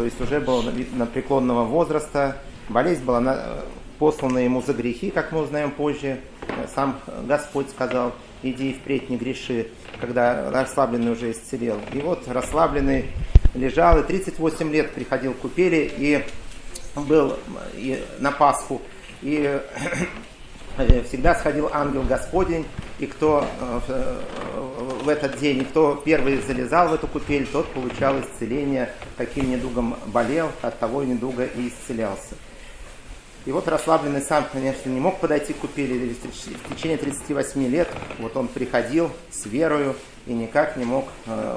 то есть уже был на преклонного возраста. Болезнь была послана ему за грехи, как мы узнаем позже. Сам Господь сказал: иди и впредь не греши, когда расслабленный уже исцелел. И вот расслабленный лежал, и 38 лет приходил к купели, и был на Пасху, и всегда сходил ангел Господень, и кто в этот день, и кто первый залезал в эту купель, тот получал исцеление, каким недугом болел, от того недуга и исцелялся. И вот расслабленный сам, конечно, не мог подойти к купели, в течение 38 лет вот он приходил с верою и никак не мог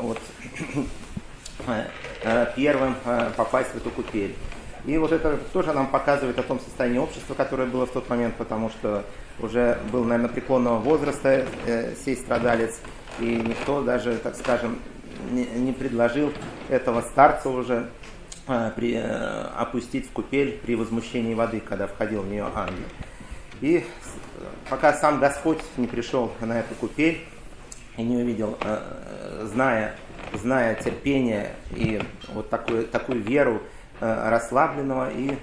первым попасть в эту купель. И вот это тоже нам показывает о том состоянии общества, которое было в тот момент, потому что уже был, наверное, преклонного возраста сей страдалец, и никто даже, так скажем, не предложил этого старца уже опустить в купель при возмущении воды, когда входил в нее ангел. И пока сам Господь не пришел на эту купель и не увидел, зная терпение и вот такую веру расслабленного, и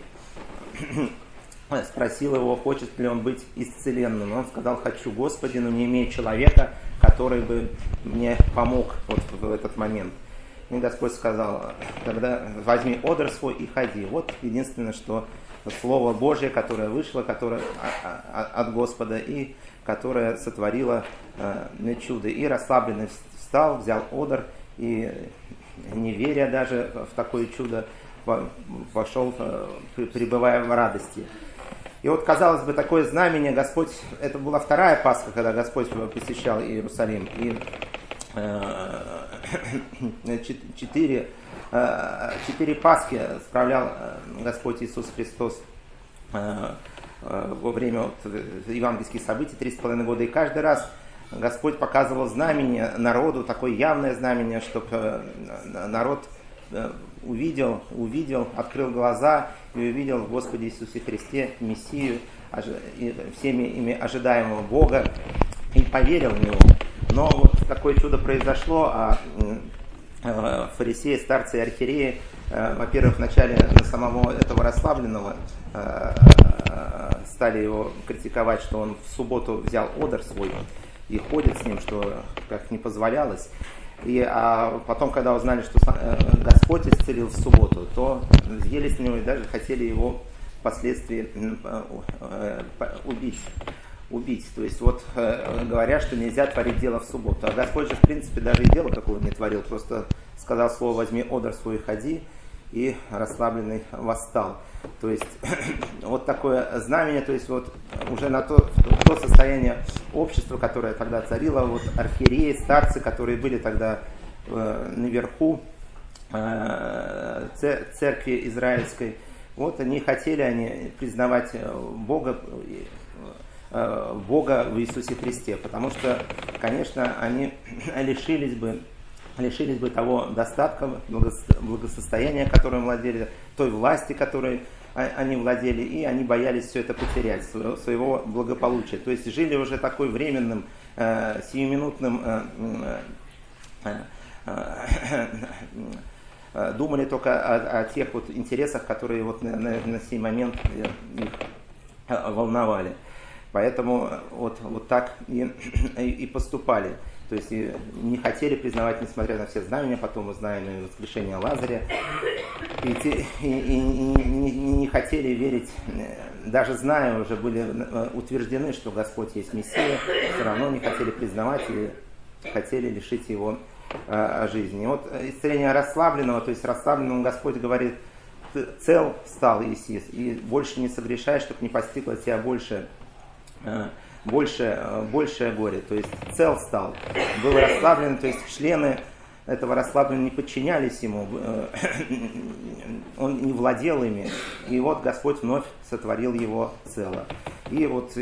спросил его, хочет ли он быть исцеленным. Он сказал: хочу, Господи, но не имею человека, который бы мне помог вот в этот момент. И Господь сказал: тогда возьми одр свой и ходи. Вот единственное, что Слово Божье, которое вышло, которое от Господа, и которое сотворило чудо. И расслабленный встал, взял одр, и не веря даже в такое чудо, пошел, пребывая в радости. И вот, казалось бы, такое знамение Господь, это была вторая Пасха, когда Господь посещал Иерусалим. И 4 Пасхи справлял Господь Иисус Христос во время евангельских событий, 3,5 года. И каждый раз Господь показывал знамение народу, такое явное знамение, чтобы народ увидел, открыл глаза и увидел в Господе Иисусе Христе Мессию, всеми ими ожидаемого Бога, и поверил в Него. Но вот такое чудо произошло, а фарисеи, старцы и архиереи, во-первых, вначале на самого этого расслабленного стали его критиковать, что он в субботу взял одр свой и ходит с ним, что как не позволялось. А потом, когда узнали, что Господь исцелил в субботу, то взъели с него и даже хотели его впоследствии убить. То есть вот говорят, что нельзя творить дело в субботу. А Господь же, в принципе, даже и дела какого не творил. Просто сказал слово: возьми одр свой и ходи, и расслабленный восстал. То есть вот такое знамение, то есть вот уже на то состояние общества, которое тогда царило, вот архиереи, старцы, которые были тогда наверху церкви израильской, вот они хотели признавать Бога в Иисусе Христе, потому что, конечно, они лишились бы того достатка, благосостояния, которым владели, той власти, которой они владели, и они боялись все это потерять, своего благополучия. То есть жили уже такой временным, сиюминутным, думали только о тех вот интересах, которые вот на сей момент их волновали. Поэтому вот так и поступали. То есть не хотели признавать, несмотря на все знамения, потом мы знаем и воскрешение Лазаря, и не хотели верить, даже зная, уже были утверждены, что Господь есть Мессия, все равно не хотели признавать и хотели лишить его жизни. И вот исцеление расслабленного, то есть расслабленному Господь говорит: цел стал Иисус, и больше не согрешай, чтобы не постигло тебя большее горе, то есть цел стал, был расслаблен, то есть члены этого расслабленного не подчинялись ему, он не владел ими, и вот Господь вновь сотворил его цело. И вот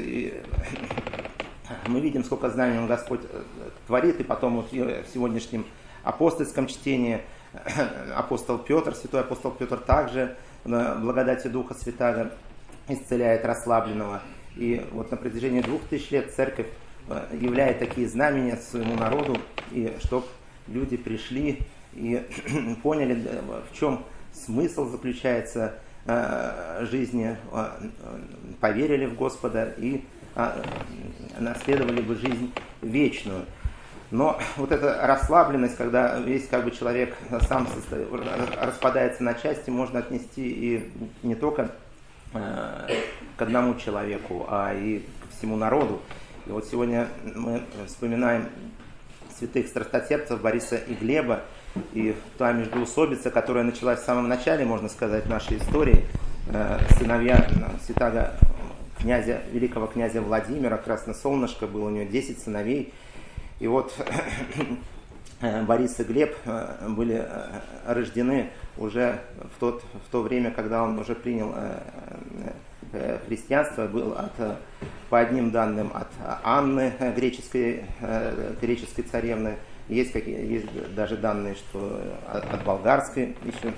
мы видим, сколько знаний Господь творит, и потом вот в сегодняшнем апостольском чтении апостол Петр, святой апостол Петр также благодатью Духа Святаго исцеляет расслабленного. И вот на протяжении 2000 лет церковь являет такие знамения своему народу, и чтобы люди пришли и поняли, в чем смысл заключается жизни, поверили в Господа и наследовали бы жизнь вечную. Но вот эта расслабленность, когда весь человек сам распадается на части, можно отнести и не только к одному человеку, а и к всему народу. И вот сегодня мы вспоминаем святых страстотерпцев Бориса и Глеба, и та междоусобица, которая началась в самом начале, можно сказать, нашей истории. Сыновья святого князя, великого князя Владимира, Красносолнышко, было у него 10 сыновей. И вот Борис и Глеб были рождены уже в то время, когда он уже принял христианство, был по одним данным от Анны, греческой царевны, есть даже данные, что от болгарской еще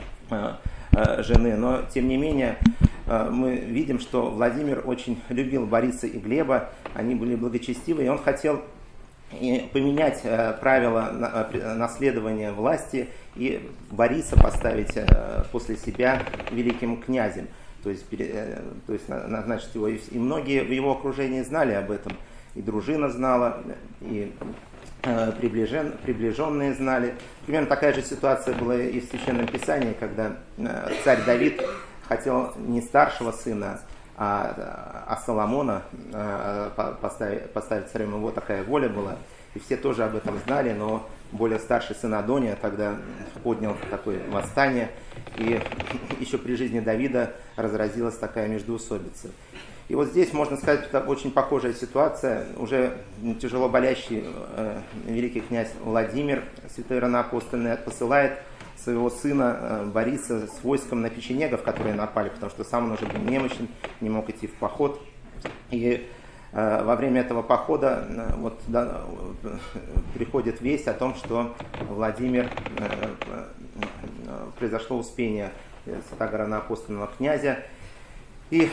жены, но тем не менее мы видим, что Владимир очень любил Бориса и Глеба, они были благочестивы, и он хотел поменять правила наследования власти и Бориса поставить после себя великим князем, то есть назначить его. И многие в его окружении знали об этом, и дружина знала, и приближенные знали. Примерно такая же ситуация была и в Священном Писании, когда царь Давид хотел не старшего сына, а Соломона поставить царем. Его такая воля была, и все тоже об этом знали, но более старший сын Адония тогда поднял такое восстание, и еще при жизни Давида разразилась такая междоусобица. И вот здесь, можно сказать, это очень похожая ситуация. Уже тяжело болящий великий князь Владимир, святой равноапостольный, посылает своего сына Бориса с войском на печенегов, которые напали, потому что сам он уже был немощен, не мог идти в поход. И во время этого похода приходит весть о том, что Владимир, произошло успение святого равноапостольного князя, и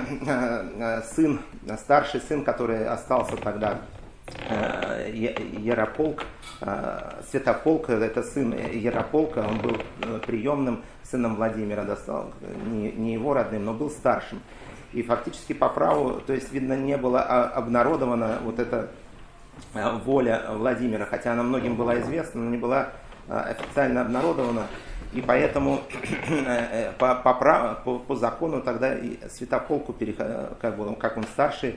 старший сын, который остался тогда, Ярополк, Святополк, это сын Ярополка, он был приемным сыном Владимира, достал, не его родным, но был старшим. И фактически по праву, то есть, видно, не была обнародована вот эта воля Владимира, хотя она многим была известна, но не была официально обнародована. И поэтому по закону тогда и Святополку, как он старший,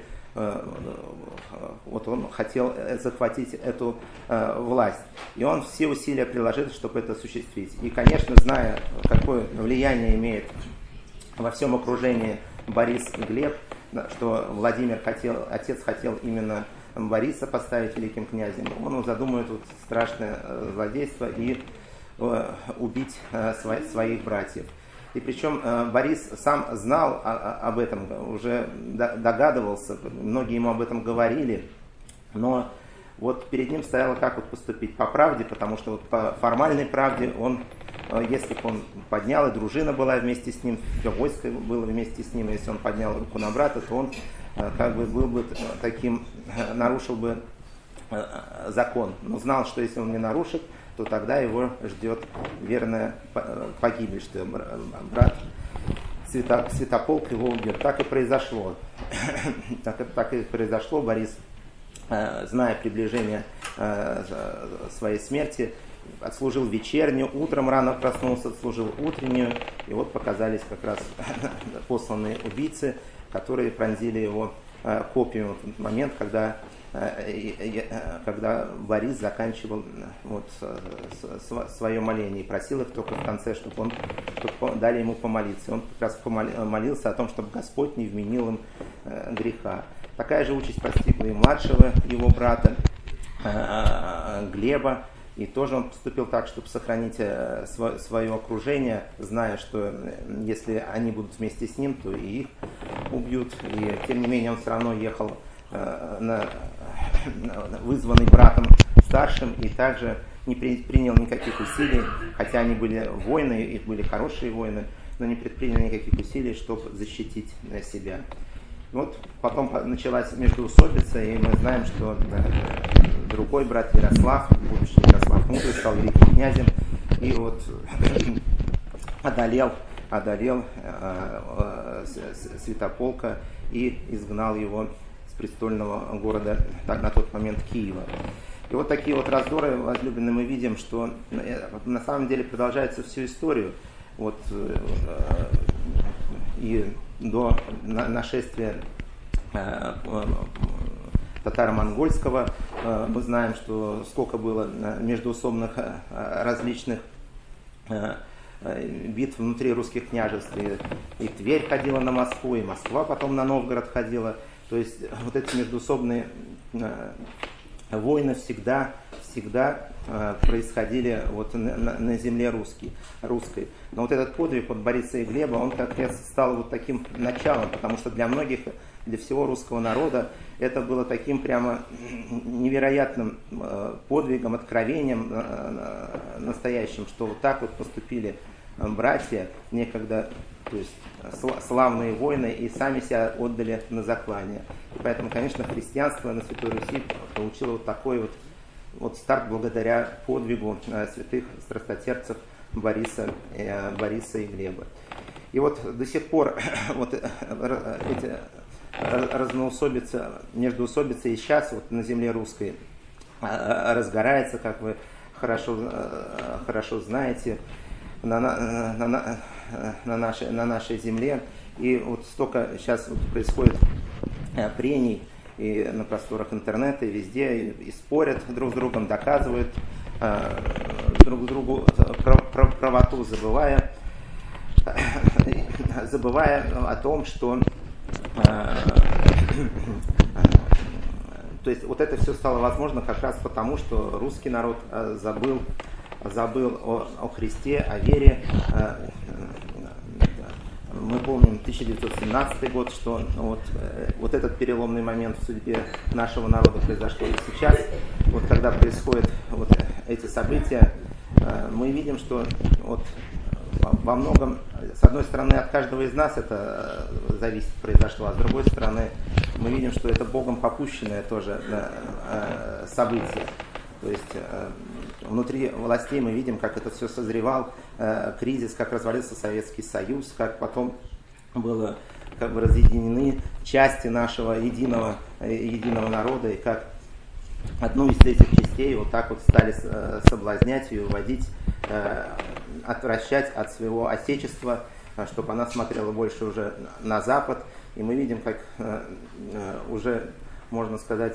вот он хотел захватить эту власть. И он все усилия приложил, чтобы это осуществить. И, конечно, зная, какое влияние имеет во всем окружении Борис и Глеб, что отец хотел именно Бориса поставить великим князем, он задумывает вот страшное злодейство и убить своих братьев. И причем Борис сам знал об этом, уже догадывался, многие ему об этом говорили, но вот перед ним стояло, как вот поступить по правде, потому что вот по формальной правде если бы он поднял, и дружина была вместе с ним, все войско было вместе с ним, если он поднял руку на брата, то он был бы таким, нарушил бы закон. Но знал, что если он не нарушит, то тогда его ждет верная погибель, что брат Святополк его убьет. Так и произошло. Так и произошло. Борис, зная приближение своей смерти, отслужил вечернюю, утром рано проснулся, отслужил утреннюю, и вот показались как раз посланные убийцы, которые пронзили его копьями в тот момент, когда Борис заканчивал свое моление и просил их только в конце, чтобы дали ему помолиться. Он как раз молился о том, чтобы Господь не вменил им греха. Такая же участь постигла и младшего его брата Глеба. И тоже он поступил так, чтобы сохранить свое окружение, зная, что если они будут вместе с ним, то и их убьют. И тем не менее он все равно ехал вызванный братом старшим, и также не принял никаких усилий, хотя они были воины, их были хорошие воины, но не предприняли никаких усилий, чтобы защитить себя. Вот потом началась междоусобица, и мы знаем, что другой брат Ярослав, будущий Ярослав Мудрый, стал великим князем, и вот одолел Святополка и изгнал его с престольного города на тот момент Киева. И вот такие вот раздоры, возлюбленные, мы видим, что на самом деле продолжается всю историю. Вот, и до нашествия татаро-монгольского мы знаем, что сколько было междоусобных различных битв внутри русских княжеств. И Тверь ходила на Москву, и Москва потом на Новгород ходила. То есть вот эти междоусобные войны всегда происходили вот на земле русской. Но вот этот подвиг вот Бориса и Глеба, он как раз стал вот таким началом, потому что для многих, для всего русского народа это было таким прямо невероятным подвигом, откровением настоящим, что вот так вот поступили братья некогда, то есть славные воины, и сами себя отдали на заклание. И поэтому, конечно, христианство на Святой Руси получило вот такой вот старт благодаря подвигу святых страстотерпцев Бориса и Глеба. И вот до сих пор вот эти междоусобицы и сейчас вот на земле русской разгорается, как вы хорошо знаете, на нашей земле. И вот столько сейчас вот происходит прений и на просторах интернета, и везде, и спорят друг с другом, доказывают друг другу правоту, забывая о том, что то есть вот это все стало возможно как раз потому, что русский народ забыл о Христе, о вере. Мы помним 1917 год, что вот этот переломный момент в судьбе нашего народа произошел. И сейчас, вот когда происходят вот эти события, мы видим, что вот во многом, с одной стороны, от каждого из нас это зависит, произошло, а с другой стороны, мы видим, что это Богом попущенное тоже событие. То есть внутри властей мы видим, как это все созревал, кризис, как развалился Советский Союз, как потом было как бы разъединены части нашего единого народа, и как одну из этих частей вот так вот стали соблазнять и уводить, отвращать от своего отечества, чтобы она смотрела больше уже на Запад. И мы видим, как уже, можно сказать,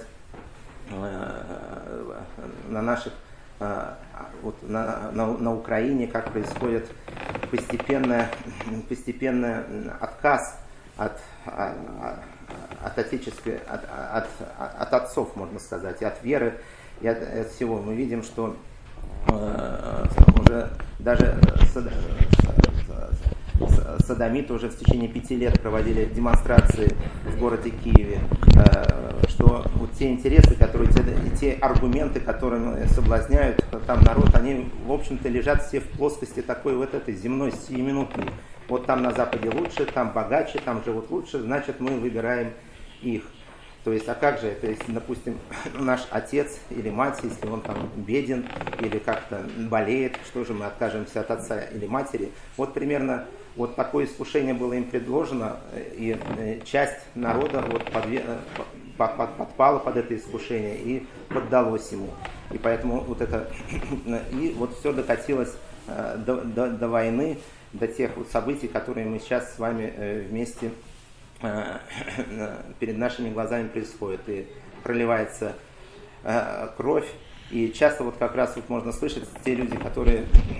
на наших, вот на Украине, как происходит постепенный отказ от отечества, от отцов, можно сказать, и от веры, и от всего. Мы видим, что уже даже содомиты уже в течение 5 лет проводили демонстрации в городе Киеве, что вот те интересы, которые, те аргументы, которыми соблазняют там народ, они, в общем-то, лежат все в плоскости такой вот этой земной, сиюминутной. Вот там на Западе лучше, там богаче, там живут лучше, значит, мы выбираем их. То есть, а как же это, если, допустим, наш отец или мать, если он там беден или как-то болеет, что же мы откажемся от отца или матери? Вот примерно вот такое искушение было им предложено, и часть народа вот подпала под это искушение и поддалось ему. И поэтому вот это, и вот все докатилось до войны, до тех вот событий, которые мы сейчас с вами вместе перед нашими глазами происходит, и проливается кровь. И часто вот как раз вот можно слышать те люди, которые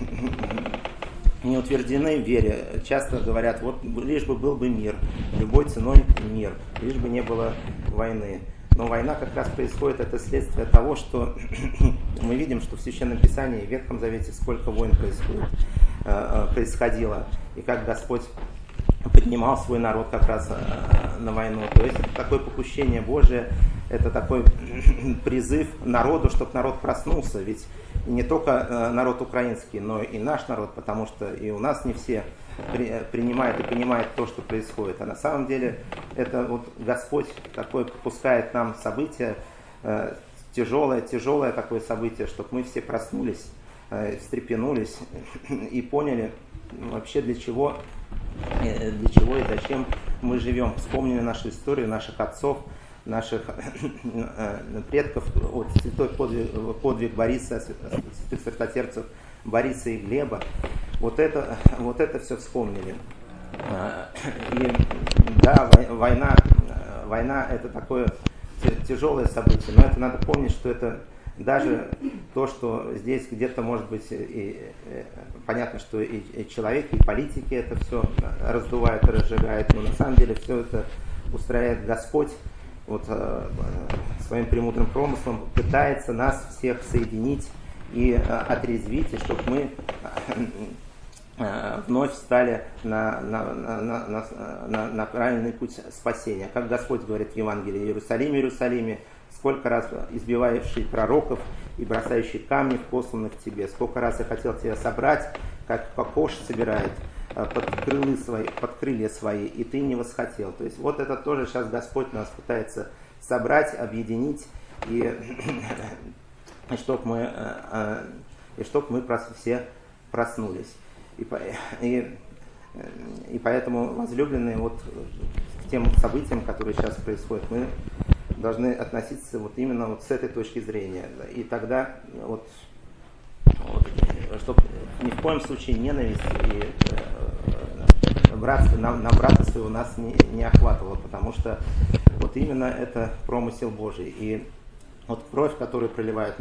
не утверждены в вере, часто говорят, вот лишь бы был бы мир, любой ценой мир, лишь бы не было войны. Но война как раз происходит, это следствие того, что мы видим, что в Священном Писании, в Ветхом Завете сколько войн происходило, и как Господь поднимал свой народ как раз на войну. То есть это такое попущение Божие, это такой призыв народу, чтобы народ проснулся. Ведь не только народ украинский, но и наш народ, потому что и у нас не все принимают и понимают то, что происходит. А на самом деле это вот Господь такое попускает нам событие, тяжелое такое событие, чтобы мы все проснулись встрепенулись и поняли вообще для чего и зачем мы живем. Вспомнили нашу историю, наших отцов, наших предков, вот святой подвиг Бориса, святых святотерцев Бориса и Глеба. Вот это все вспомнили. И да, война это такое тяжелое событие, но это надо помнить, что это даже то, что здесь где-то может быть понятно, что и человек, и политики это все раздувают и разжигают, но на самом деле все это устраивает Господь вот своим премудрым промыслом, пытается нас всех соединить и отрезвить, и чтобы мы вновь встали на правильный путь спасения. Как Господь говорит в Евангелии: Иерусалим, Иерусалиме, сколько раз избивающий пророков и бросающий камни в посланных тебе, сколько раз я хотел тебя собрать, как кокош собирает под крылья свои, и ты не восхотел. То есть вот это тоже сейчас Господь нас пытается собрать, объединить, и чтобы мы все проснулись. И поэтому, возлюбленные, вот к тем событиям, которые сейчас происходят, мы должны относиться вот именно вот с этой точки зрения. И тогда чтобы ни в коем случае ненависть и на брата своего нас не охватывало, потому что вот именно это промысел Божий. И вот кровь, которую проливают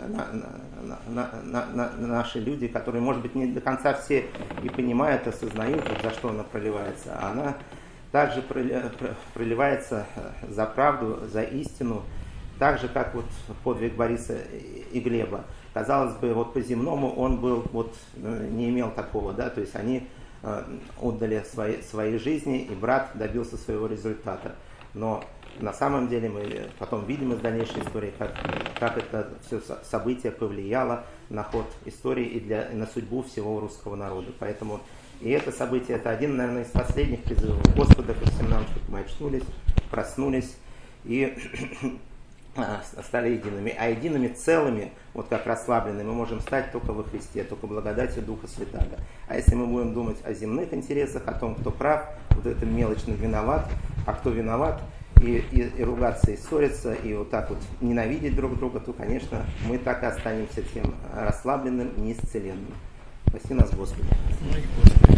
наши люди, которые, может быть, не до конца все и понимают, осознают, вот за что она проливается, а она также проливается за правду, за истину, так же, как вот подвиг Бориса и Глеба. Казалось бы, вот по-земному он был, вот не имел такого, да, то есть они отдали свои жизни, и брат добился своего результата. Но на самом деле мы потом видим из дальнейшей истории, как это все событие повлияло на ход истории и на судьбу всего русского народа. Поэтому и это событие, это один, наверное, из последних призывов Господа ко всем нам, чтобы мы очнулись, проснулись и стали едиными. А едиными целыми, вот как расслабленными, мы можем стать только во Христе, только благодатью Духа Святаго. А если мы будем думать о земных интересах, о том, кто прав, вот это мелочно виноват, а кто виноват, и ругаться, и ссориться, и вот так вот ненавидеть друг друга, то, конечно, мы так и останемся тем расслабленным, неисцеленным. Спаси нас, Господи.